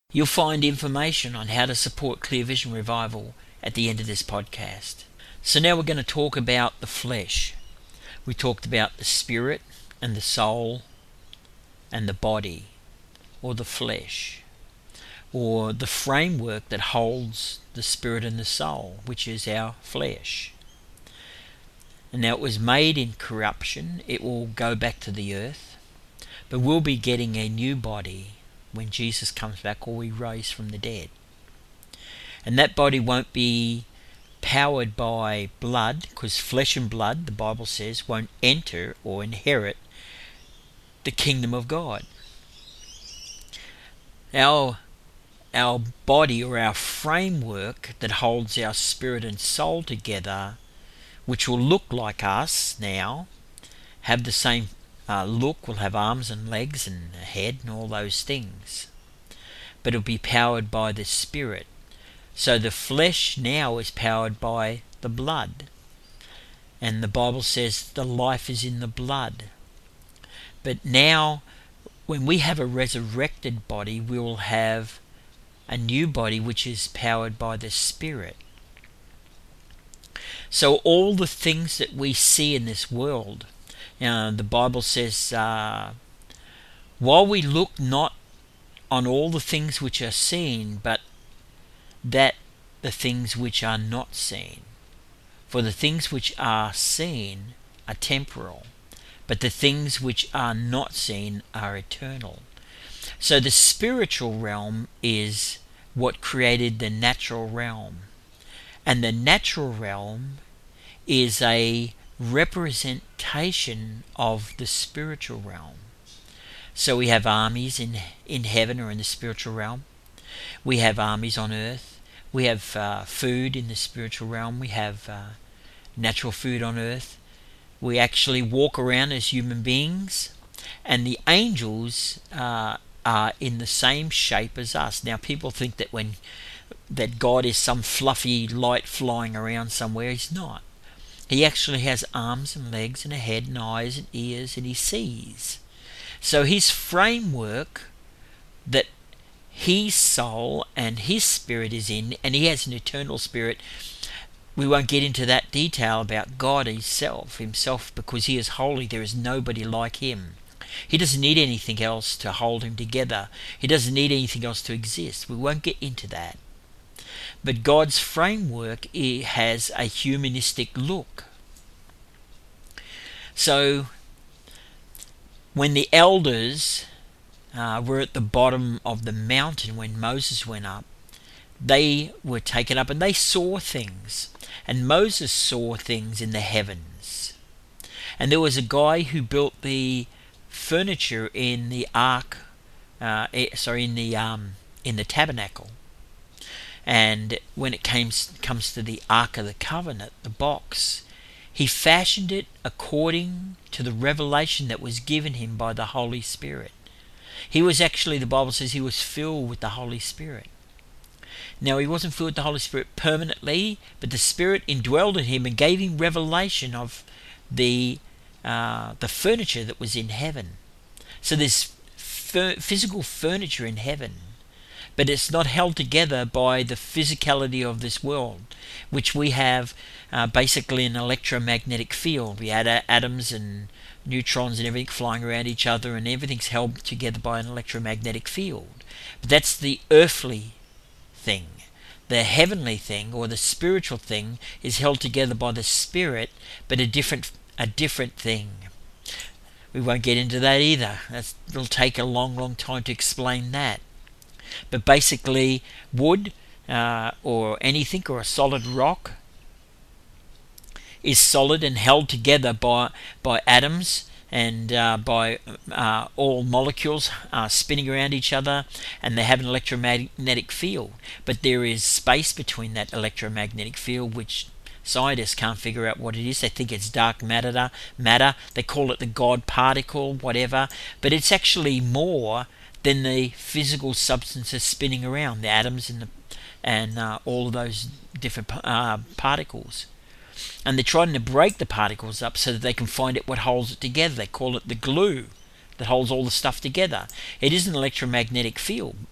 You'll find information on how to support Clear Vision Revival at the end of this podcast. So now we're going to talk about the flesh. We talked about the spirit and the soul and the body, or the flesh, or the framework that holds the spirit and the soul, which is our flesh. And now it was made in corruption. It will go back to the earth, but we'll be getting a new body when Jesus comes back, or we rise from the dead. And that body won't be powered by blood, because flesh and blood, the Bible says, won't enter or inherit the kingdom of God. Our body, or our framework that holds our spirit and soul together, which will look like us now, have the same look, will have arms and legs and a head and all those things, but it'll be powered by the spirit. So the flesh now is powered by the blood, and the Bible says the life is in the blood. But now when we have a resurrected body, we will have a new body which is powered by the spirit. So all the things that we see in this world, the Bible says, while we look not on all the things which are seen, but that the things which are not seen. For the things which are seen are temporal, but the things which are not seen are eternal. So the spiritual realm is what created the natural realm. And the natural realm is a representation of the spiritual realm. So we have armies in heaven, or in the spiritual realm. We have armies on earth. We have food in the spiritual realm. We have natural food on earth. We actually walk around as human beings, and the angels are in the same shape as us. Now people think that God is some fluffy light flying around somewhere. He's not. He actually has arms and legs and a head and eyes and ears, and he sees. So his framework that his soul and his spirit is in, and he has an eternal spirit. We won't get into that detail about God himself, because he is holy. There is nobody like him. He doesn't need anything else to hold him together. He doesn't need anything else to exist. We won't get into that. But God's framework has a humanistic look. So when the elders were at the bottom of the mountain when Moses went up, they were taken up and they saw things. And Moses saw things in the heavens. And there was a guy who built the furniture in the ark, in the tabernacle. And when it comes to the Ark of the Covenant, the box, he fashioned it according to the revelation that was given him by the Holy Spirit. He was actually, the Bible says, he was filled with the Holy Spirit. Now he wasn't filled with the Holy Spirit permanently, but the Spirit indwelled in him and gave him revelation of the furniture that was in heaven. So there's physical furniture in heaven, but it's not held together by the physicality of this world, which we have basically an electromagnetic field. We had atoms and neutrons and everything flying around each other, and everything's held together by an electromagnetic field. But that's the earthly thing. The heavenly thing, or the spiritual thing, is held together by the Spirit, but a different thing. We won't get into that either. It'll take a long time to explain that. But basically, wood or anything, or a solid rock, is solid and held together by atoms and by all molecules spinning around each other, and they have an electromagnetic field. But there is space between that electromagnetic field, which scientists can't figure out what it is. They think it's dark matter. They call it the God particle, whatever. But it's actually more than the physical substances spinning around, the atoms and all of those different particles. And they're trying to break the particles up so that they can find out what holds it together. They call it the glue that holds all the stuff together. It is an electromagnetic field.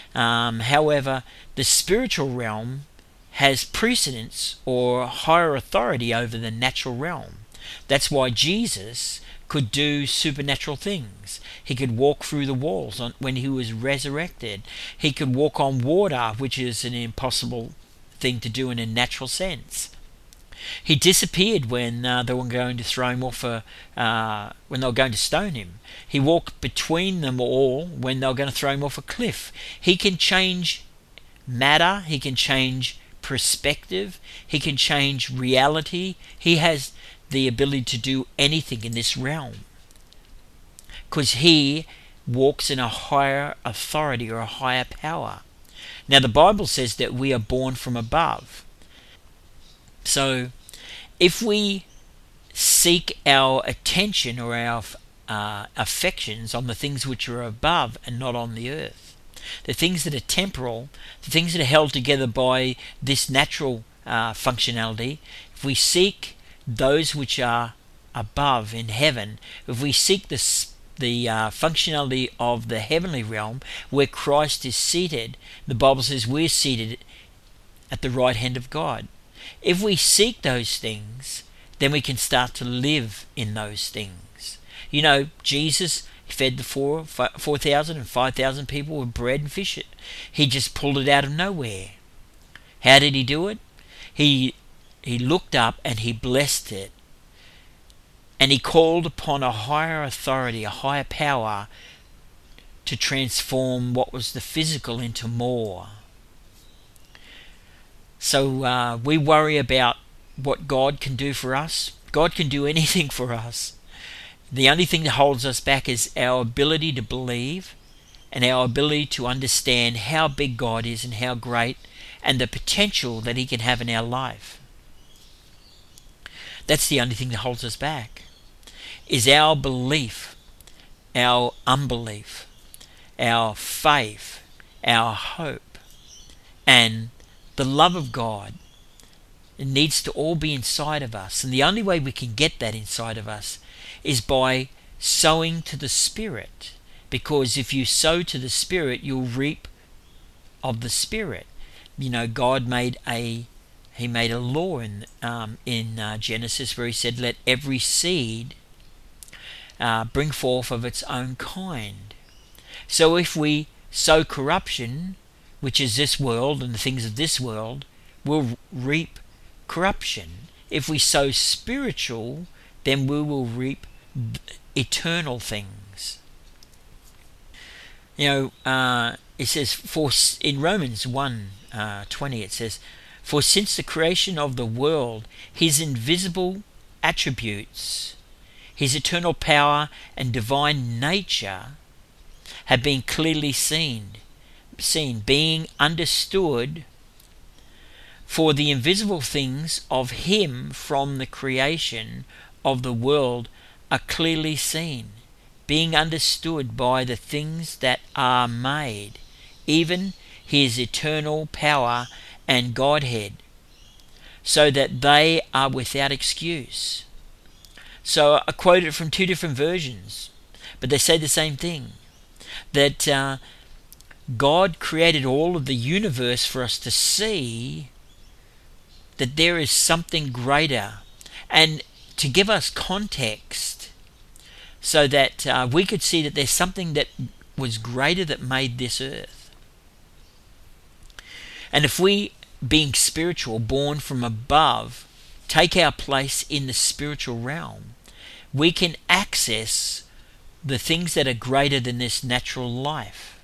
However, the spiritual realm has precedence or higher authority over the natural realm. That's why Jesus could do supernatural things. He could walk through the walls when he was resurrected. He could walk on water, which is an impossible thing to do in a natural sense. He disappeared when they were going to throw him off when they were going to stone him. He walked between them all when they were going to throw him off a cliff. He can change matter. He can change perspective. He can change reality. He has the ability to do anything in this realm because he walks in a higher authority or a higher power. Now the Bible says that we are born from above. So if we seek our attention or our affections on the things which are above and not on the earth, the things that are temporal, the things that are held together by this natural functionality, if we seek those which are above in heaven, if we seek the functionality of the heavenly realm where Christ is seated, the Bible says we're seated at the right hand of God. If we seek those things, then we can start to live in those things. You know, Jesus fed the 4,000 and 5,000 people with bread and fish. He just pulled it out of nowhere. How did he do it? He looked up and he blessed it. And he called upon a higher authority, a higher power to transform what was the physical into more. So we worry about what God can do for us. God can do anything for us. The only thing that holds us back is our ability to believe and our ability to understand how big God is and how great and the potential that he can have in our life. That's the only thing that holds us back, is our belief, our unbelief, our faith, our hope, and the love of God. It needs to all be inside of us. And the only way we can get that inside of us is by sowing to the Spirit. Because if you sow to the Spirit, you'll reap of the Spirit. You know, God made a law in Genesis where he said, let every seed bring forth of its own kind. So if we sow corruption, which is this world and the things of this world, we'll reap corruption. If we sow spiritual, then we will reap eternal things. You know, it says, in Romans 1:20, it says, for since the creation of the world, his invisible attributes, his eternal power and divine nature have been clearly seen, being understood, for the invisible things of him from the creation of the world are clearly seen, being understood by the things that are made, even his eternal power and Godhead, so that they are without excuse. So I quoted from two different versions, but they say the same thing, that God created all of the universe for us to see that there is something greater, and to give us context so that we could see that there's something that was greater that made this earth. And if we, being spiritual, born from above, take our place in the spiritual realm, we can access the things that are greater than this natural life.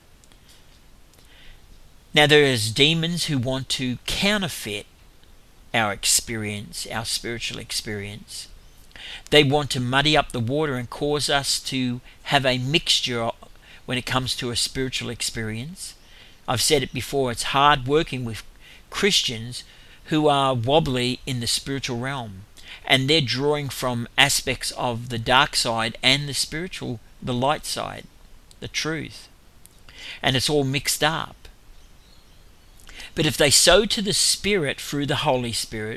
Now there is demons who want to counterfeit our experience, our spiritual experience. They want to muddy up the water and cause us to have a mixture when it comes to a spiritual experience. I've said it before, it's hard working with Christians who are wobbly in the spiritual realm, and they're drawing from aspects of the dark side and the spiritual, the light side, the truth, and it's all mixed up. But if they sow to the Spirit through the Holy Spirit,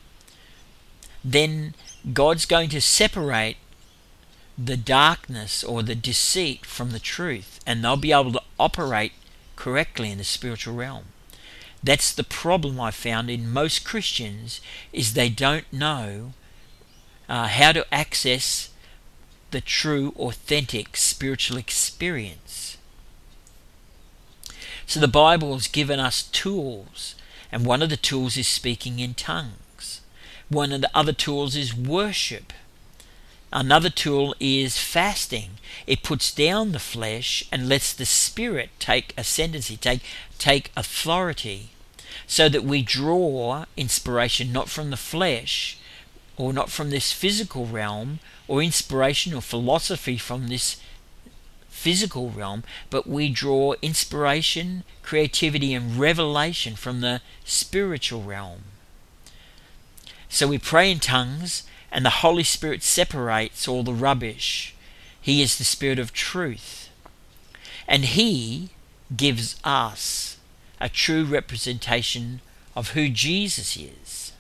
then God's going to separate the darkness or the deceit from the truth, and they'll be able to operate correctly in the spiritual realm. That's the problem I found in most Christians, is they don't know how to access the true, authentic spiritual experience. So the Bible has given us tools, and one of the tools is speaking in tongues. One of the other tools is worship. Another tool is fasting. It puts down the flesh and lets the spirit take ascendancy, take authority, so that we draw inspiration not from the flesh or not from this physical realm, or inspiration or philosophy from this physical realm, but we draw inspiration, creativity, and revelation from the spiritual realm. So we pray in tongues, and the Holy Spirit separates all the rubbish. He is the Spirit of truth, and He gives us a true representation of who Jesus is.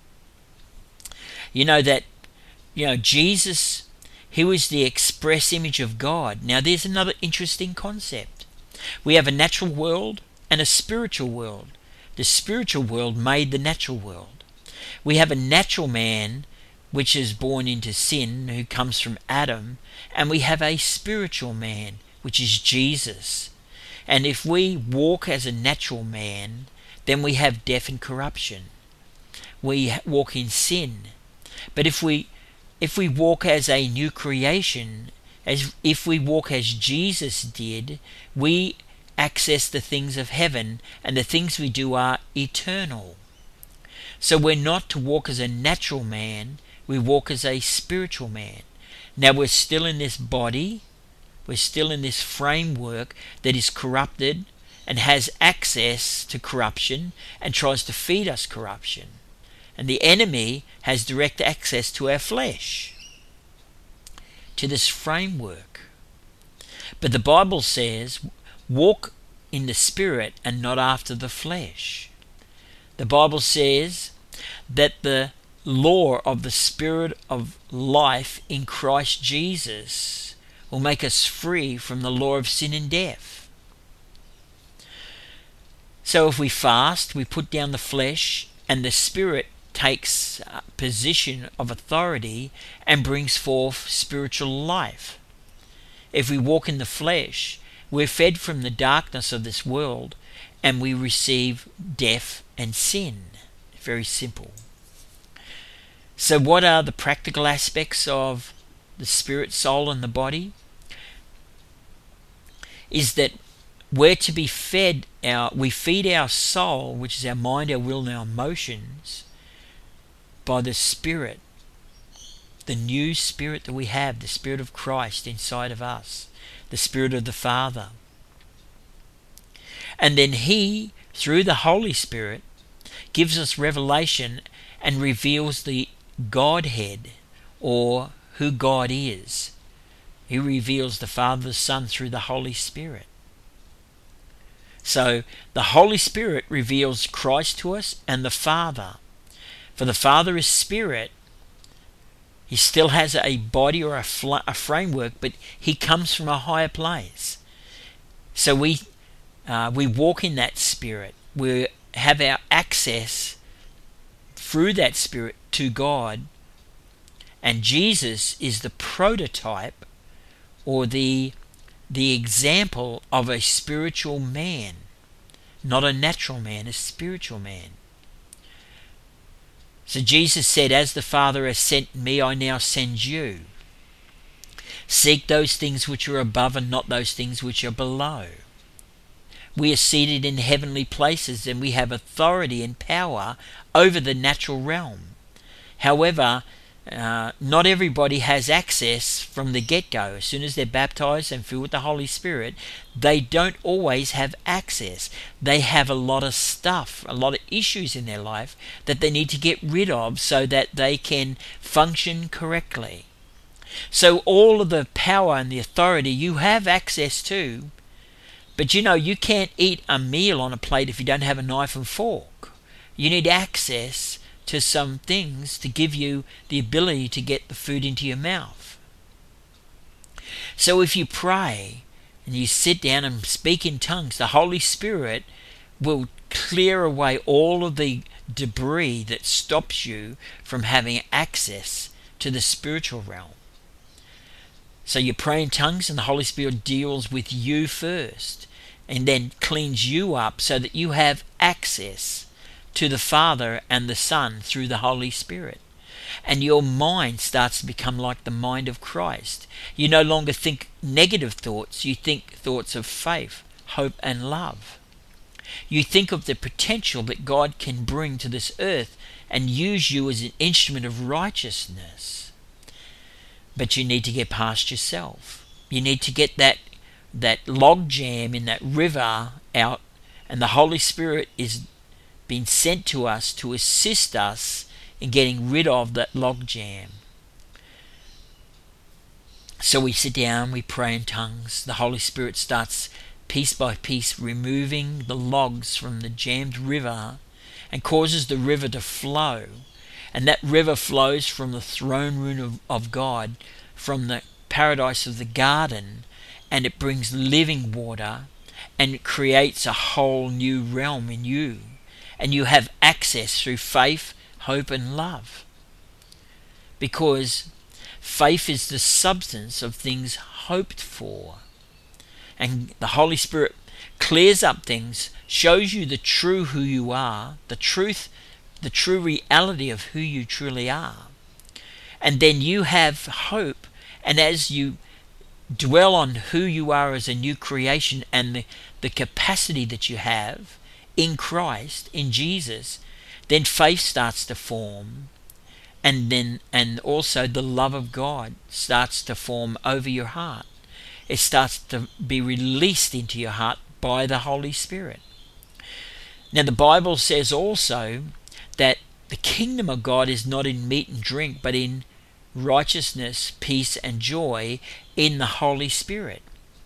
Jesus, He was the express image of God. Now there's another interesting concept. We have a natural world and a spiritual world. The spiritual world made the natural world. We have a natural man which is born into sin, who comes from Adam, and we have a spiritual man, which is Jesus. And if we walk as a natural man, then we have death and corruption. We walk in sin. But if we walk as a new creation, if we walk as Jesus did, we access the things of heaven, and the things we do are eternal. So we're not to walk as a natural man, we walk as a spiritual man. Now we're still in this body, we're still in this framework that is corrupted and has access to corruption and tries to feed us corruption. And the enemy has direct access to our flesh, to this framework. But the Bible says, walk in the Spirit and not after the flesh. The Bible says that the law of the Spirit of life in Christ Jesus will make us free from the law of sin and death. So if we fast, we put down the flesh, and the Spirit takes position of authority and brings forth spiritual life. If we walk in the flesh, we're fed from the darkness of this world, and we receive death and sin. Very simple. So what are the practical aspects of the spirit, soul, and the body? Is that we're to be fed, we feed our soul, which is our mind, our will, and our emotions, by the Spirit, the new Spirit that we have, the Spirit of Christ inside of us, the Spirit of the Father. And then He, through the Holy Spirit, gives us revelation and reveals the Godhead, or who God is. He reveals the Father, the Son through the Holy Spirit. So the Holy Spirit reveals Christ to us and the Father. For the Father is Spirit. He still has a body or a framework, but He comes from a higher place. So we walk in that Spirit. We have our access through that Spirit to God, and Jesus is the prototype, or the example of a spiritual man, not a natural man, a spiritual man. So Jesus said, as the Father has sent me, I now send you. Seek those things which are above and not those things which are below. We are seated in heavenly places, and we have authority and power over the natural realm. However, not everybody has access from the get-go. As soon as they're baptized and filled with the Holy Spirit, they don't always have access. They have a lot of stuff, a lot of issues in their life that they need to get rid of so that they can function correctly. So all of the power and the authority you have access to, but you can't eat a meal on a plate if you don't have a knife and fork. You need access to some things to give you the ability to get the food into your mouth. So if you pray and you sit down and speak in tongues, the Holy Spirit will clear away all of the debris that stops you from having access to the spiritual realm. So you pray in tongues and the Holy Spirit deals with you first and then cleans you up so that you have access to the Father and the Son through the Holy Spirit. And your mind starts to become like the mind of Christ. You no longer think negative thoughts, you think thoughts of faith, hope, and love. You think of the potential that God can bring to this earth and use you as an instrument of righteousness. But you need to get past yourself. You need to get that log jam in that river out, and the Holy Spirit is being sent to us to assist us in getting rid of that log jam. So we sit down, we pray in tongues. The Holy Spirit starts piece by piece removing the logs from the jammed river and causes the river to flow. And that river flows from the throne room of God, from the paradise of the garden, and it brings living water and it creates a whole new realm in you. And you have access through faith, hope, and love. Because faith is the substance of things hoped for. And the Holy Spirit clears up things, shows you the true who you are, the true reality of who you truly are. And then you have hope, and as you dwell on who you are as a new creation and the capacity that you have in Christ, in Jesus, then faith starts to form, and also the love of God starts to form over your heart. It starts to be released into your heart by the Holy Spirit. Now the Bible says also that the kingdom of God is not in meat and drink, but in righteousness, peace, and joy in the Holy Spirit.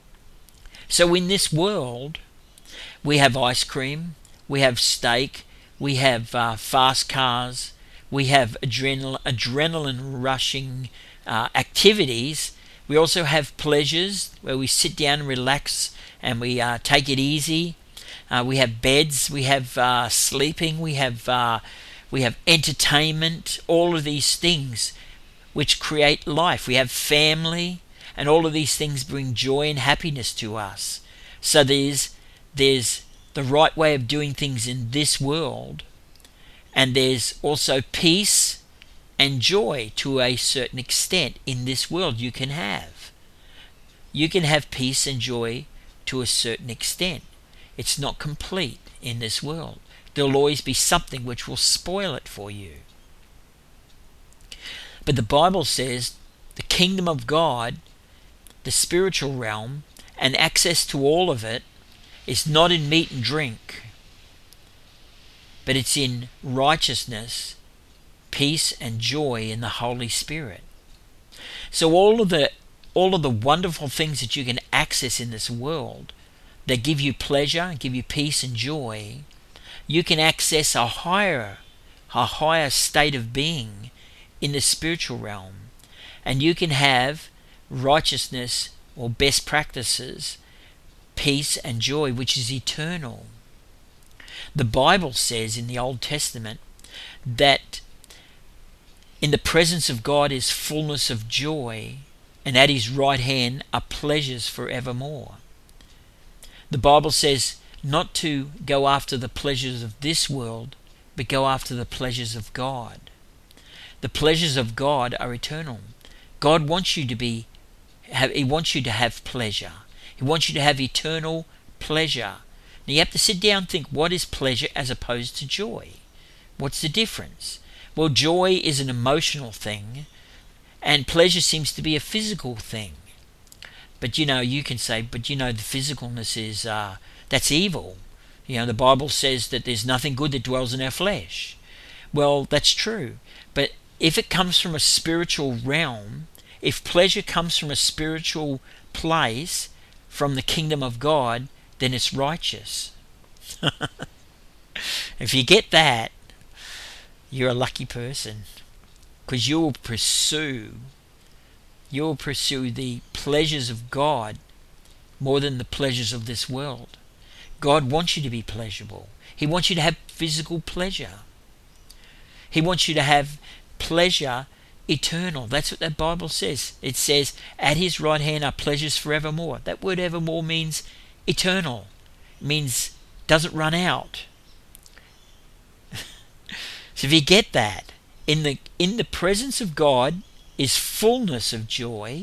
So in this world, we have ice cream, we have steak, we have fast cars, we have adrenaline rushing activities. We also have pleasures where we sit down and relax and we take it easy. We have beds, we have sleeping, we have entertainment, all of these things which create life. We have family, and all of these things bring joy and happiness to us. So there's the right way of doing things in this world, and there's also peace and joy to a certain extent in this world you can have. You can have peace and joy to a certain extent. It's not complete in this world. There'll always be something which will spoil it for you. But the Bible says the kingdom of God, the spiritual realm, and access to all of it is not in meat and drink, but it's in righteousness, peace, and joy in the Holy Spirit. So all of the wonderful things that you can access in this world that give you pleasure, give you peace and joy, you can access a higher state of being in the spiritual realm, and you can have righteousness or best practices, peace and joy, which is eternal. The Bible says in the Old Testament that in the presence of God is fullness of joy, and at his right hand are pleasures forevermore. The Bible says not to go after the pleasures of this world, but go after the pleasures of God. The pleasures of God are eternal. God wants you to He wants you to have pleasure. He wants you to have eternal pleasure. Now you have to sit down and think, what is pleasure as opposed to joy? What's the difference? Well, joy is an emotional thing, and pleasure seems to be a physical thing. But you can say, the physicalness is, that's evil. The Bible says that there's nothing good that dwells in our flesh. Well, that's true. But if it comes from a spiritual realm, if pleasure comes from a spiritual place, from the kingdom of God, then it's righteous. If you get that, you're a lucky person, because you'll pursue the pleasures of God more than the pleasures of this world. God wants you to be pleasurable. He wants you to have physical pleasure. He wants you to have pleasure eternal. That's what that Bible says. It says, at his right hand are pleasures forevermore. That word evermore means eternal. It means doesn't run out. So if you get that, in the presence of God is fullness of joy.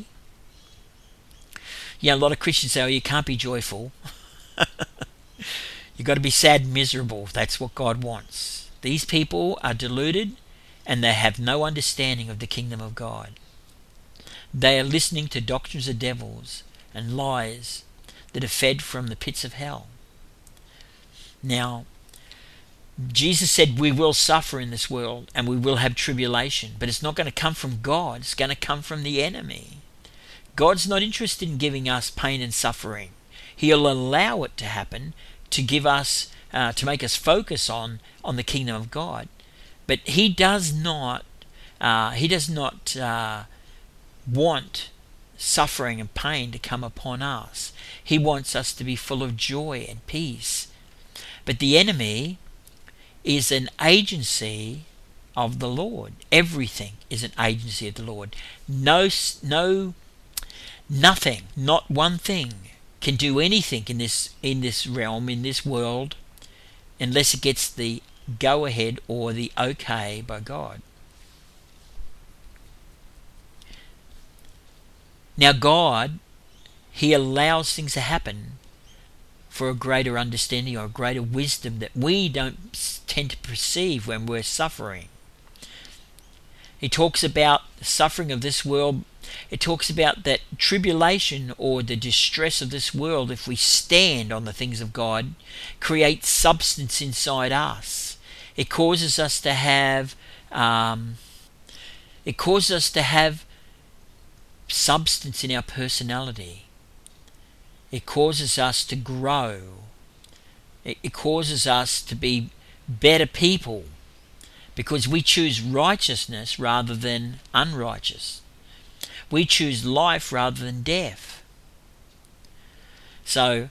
A lot of Christians say, you can't be joyful. You've got to be sad and miserable. That's what God wants. These people are deluded and they have no understanding of the kingdom of God. They are listening to doctrines of devils and lies that are fed from the pits of hell. Now, Jesus said we will suffer in this world and we will have tribulation, but it's not going to come from God. It's going to come from the enemy. God's not interested in giving us pain and suffering. He'll allow it to happen to give us, to make us focus on the kingdom of God. But He does not want suffering and pain to come upon us. He wants us to be full of joy and peace. But the enemy is an agency of the Lord. Everything is an agency of the Lord. Nothing, not one thing, can do anything in this realm, in this world, unless it gets the go ahead or the okay by God. Now God, He allows things to happen for a greater understanding or a greater wisdom that we don't tend to perceive when we're suffering. He talks about the suffering of this world. It talks about that tribulation or the distress of this world, if we stand on the things of God, creates substance inside us. It causes us to have substance in our personality. It causes us to grow. It causes us to be better people because we choose righteousness rather than unrighteous. We choose life rather than death. So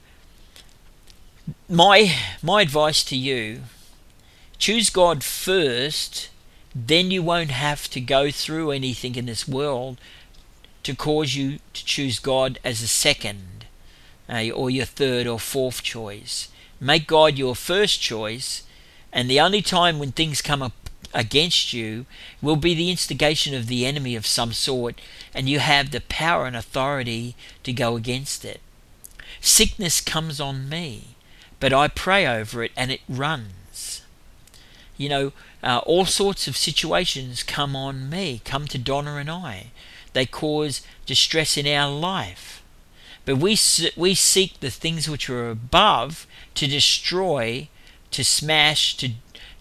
my advice to you, choose God first, then you won't have to go through anything in this world to cause you to choose God as a second or your third or fourth choice. Make God your first choice, and the only time when things come up against you will be the instigation of the enemy of some sort, and you have the power and authority to go against it. Sickness comes on me, but I pray over it and it runs. All sorts of situations come on me, come to Donna and I. They cause distress in our life. But we seek the things which are above to destroy, to smash, to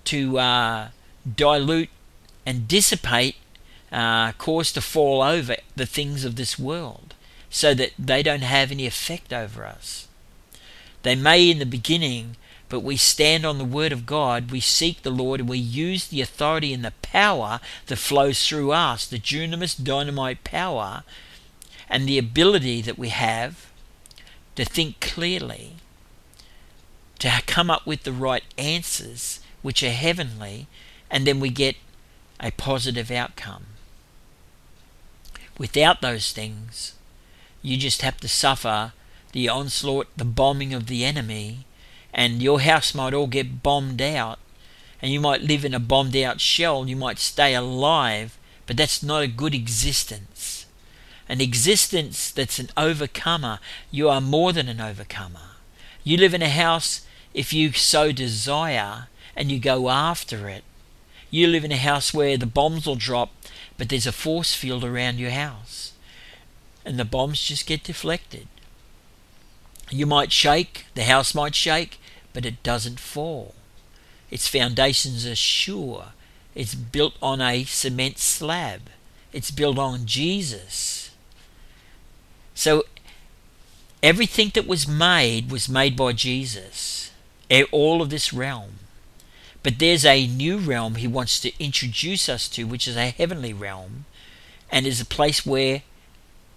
dilute and dissipate, cause to fall over the things of this world so that they don't have any effect over us. They may in the beginning, but we stand on the word of God, we seek the Lord, and we use the authority and the power that flows through us, the dunamis dynamite power, and the ability that we have to think clearly, to come up with the right answers which are heavenly, and then we get a positive outcome. Without those things, you just have to suffer the onslaught, the bombing of the enemy, and your house might all get bombed out, and you might live in a bombed out shell. You might stay alive, but that's not a good existence. An existence that's an overcomer. You are more than an overcomer. You live in a house if you so desire and you go after it. You live in a house where the bombs will drop, but there's a force field around your house, and the bombs just get deflected. You might shake, the house might shake, but it doesn't fall. Its foundations are sure. It's built on a cement slab. It's built on Jesus. So everything that was made by Jesus. All of this realm. But there's a new realm He wants to introduce us to, which is a heavenly realm, and is a place where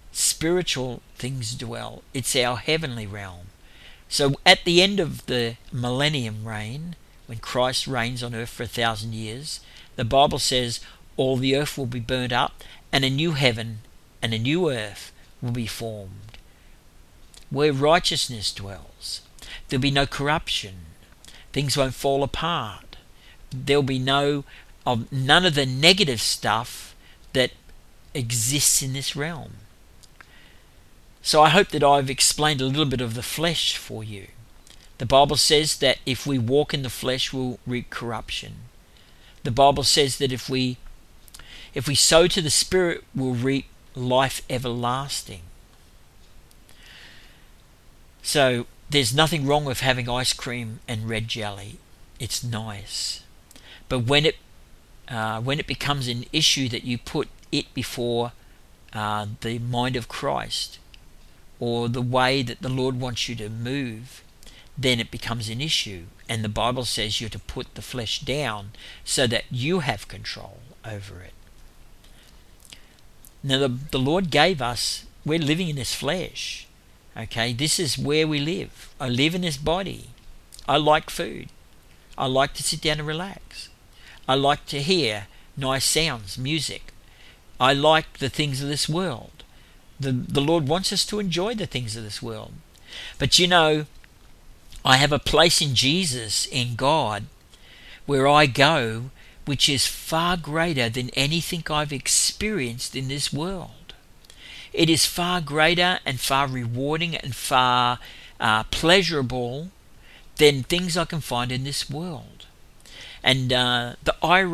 spiritual things dwell. It's our heavenly realm. So at the end of the millennium reign, when Christ reigns on earth for 1,000 years, the Bible says all the earth will be burnt up and a new heaven and a new earth will be formed, where righteousness dwells. There'll be no corruption. Things won't fall apart. There'll be none of the negative stuff that exists in this realm. So I hope that I've explained a little bit of the flesh for you. The Bible says that if we walk in the flesh, we'll reap corruption. The Bible says that if we sow to the Spirit, we'll reap life everlasting. So there's nothing wrong with having ice cream and red jelly. It's nice. But when it becomes an issue that you put it before the mind of Christ, or the way that the Lord wants you to move, then it becomes an issue. And the Bible says you're to put the flesh down so that you have control over it. Now the Lord gave us, we're living in this flesh. Okay, this is where we live. I live in this body. I like food. I like to sit down and relax. I like to hear nice sounds, music. I like the things of this world. The Lord wants us to enjoy the things of this world. But you know, I have a place in Jesus, in God, where I go, which is far greater than anything I've experienced in this world. It is far greater and far rewarding and far pleasurable than things I can find in this world. And the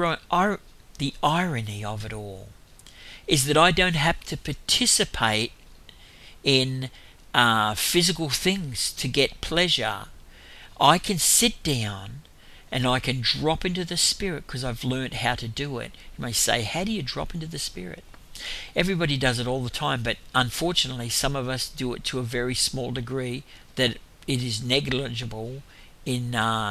irony of it all is that I don't have to participate in physical things to get pleasure. I can sit down and I can drop into the Spirit because I've learned how to do it. You may say, how do you drop into the Spirit? Everybody does it all the time, but unfortunately some of us do it to a very small degree that it is negligible in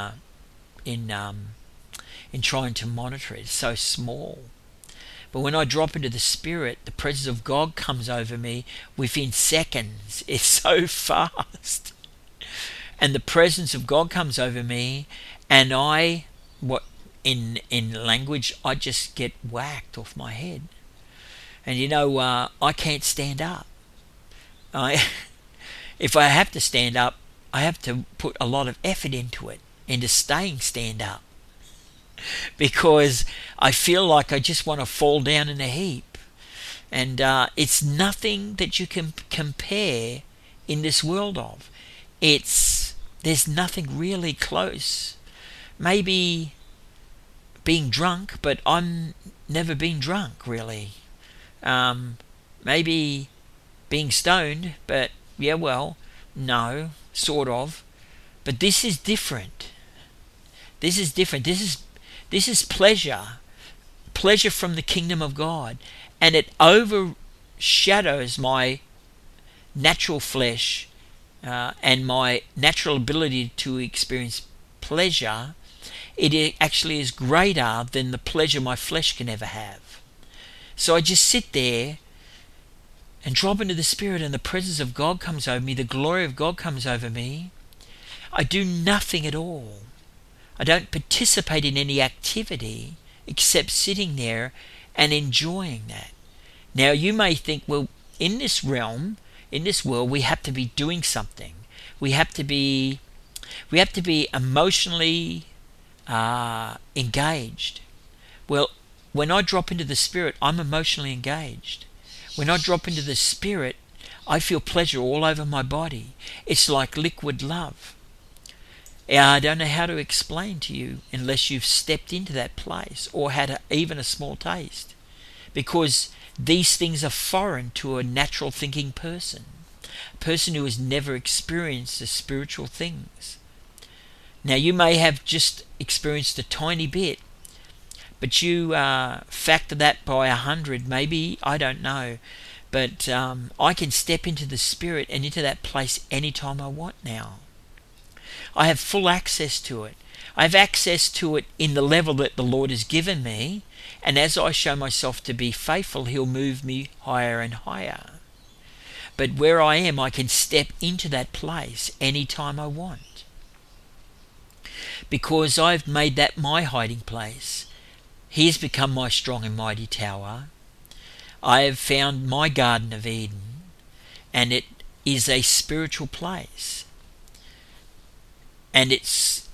trying to monitor it. It's so small. But when I drop into the Spirit, the presence of God comes over me within seconds. It's so fast. And the presence of God comes over me, and in language, I just get whacked off my head. And you know, I can't stand up. If I have to stand up, I have to put a lot of effort into staying stand up. Because I feel like I just want to fall down in a heap. And it's nothing that you can compare in this world of. There's nothing really close. Maybe being drunk, but I'm never been drunk really. Maybe being stoned, but yeah, well, no, sort of. But this is different. This is different. This is pleasure from the kingdom of God, and it overshadows my natural flesh and my natural ability to experience pleasure. It actually is greater than the pleasure my flesh can ever have. So I just sit there and drop into the Spirit, and the presence of God comes over me, the glory of God comes over me. I do nothing at all. I don't participate in any activity except sitting there and enjoying that. Now you may think, well, in this realm, in this world, we have to be doing something. We have to be emotionally engaged. Well, when I drop into the Spirit, I'm emotionally engaged. When I drop into the Spirit, I feel pleasure all over my body. It's like liquid love. I don't know how to explain to you unless you've stepped into that place or had even a small taste, because these things are foreign to a natural thinking person, a person who has never experienced the spiritual things. Now you may have just experienced a tiny bit, but you factor that by 100, maybe, I don't know. But I can step into the Spirit and into that place anytime I want now. I have full access to it. I have access to it in the level that the Lord has given me, and as I show myself to be faithful, He'll move me higher and higher. But where I am, I can step into that place anytime I want, because I've made that my hiding place. He has become my strong and mighty tower. I have found my Garden of Eden, and it is a spiritual place. And it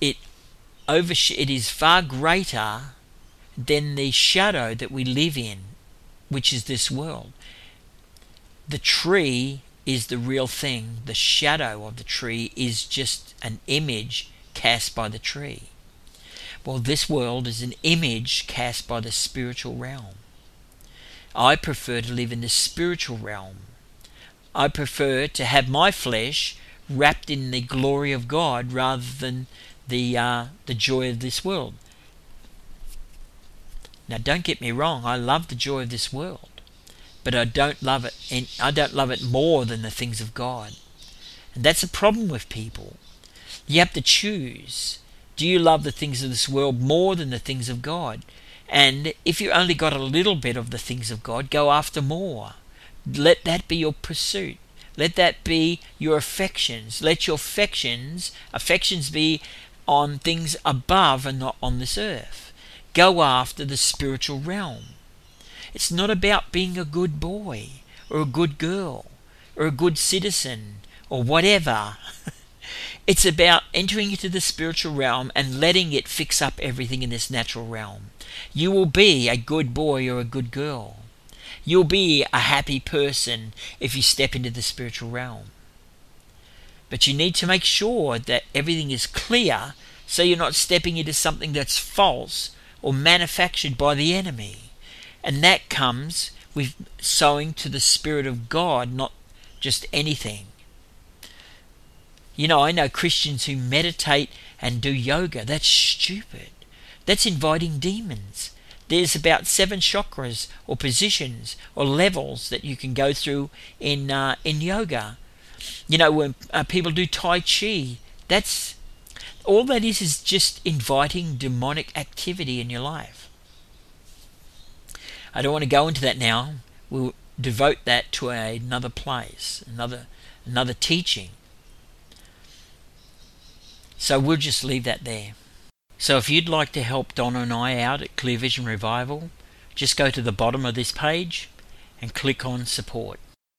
is far greater than the shadow that we live in, which is this world. The tree is the real thing. The shadow of the tree is just an image cast by the tree. Well, this world is an image cast by the spiritual realm. I prefer to live in the spiritual realm. I prefer to have my flesh wrapped in the glory of God rather than the joy of this world. Now, don't get me wrong. I love the joy of this world, but I don't love it, and I don't love it more than the things of God. And that's a problem with people. You have to choose. Do you love the things of this world more than the things of God? And if you only got a little bit of the things of God, go after more. Let that be your pursuit. Let that be your affections. Let your affections be on things above and not on this earth. Go after the spiritual realm. It's not about being a good boy or a good girl or a good citizen or whatever. It's about entering into the spiritual realm and letting it fix up everything in this natural realm. You will be a good boy or a good girl. You'll be a happy person if you step into the spiritual realm. But you need to make sure that everything is clear, so you're not stepping into something that's false or manufactured by the enemy. And that comes with sowing to the Spirit of God, not just anything. You know, I know Christians who meditate and do yoga. That's stupid. That's inviting demons. There's about 7 chakras or positions or levels that you can go through in yoga. You know, when people do Tai Chi, that's all that is just inviting demonic activity in your life. I don't want to go into that now. We'll devote that to another place, another teaching. So we'll just leave that there. So if you'd like to help Donna and I out at Clear Vision Revival, just go to the bottom of this page and click on support.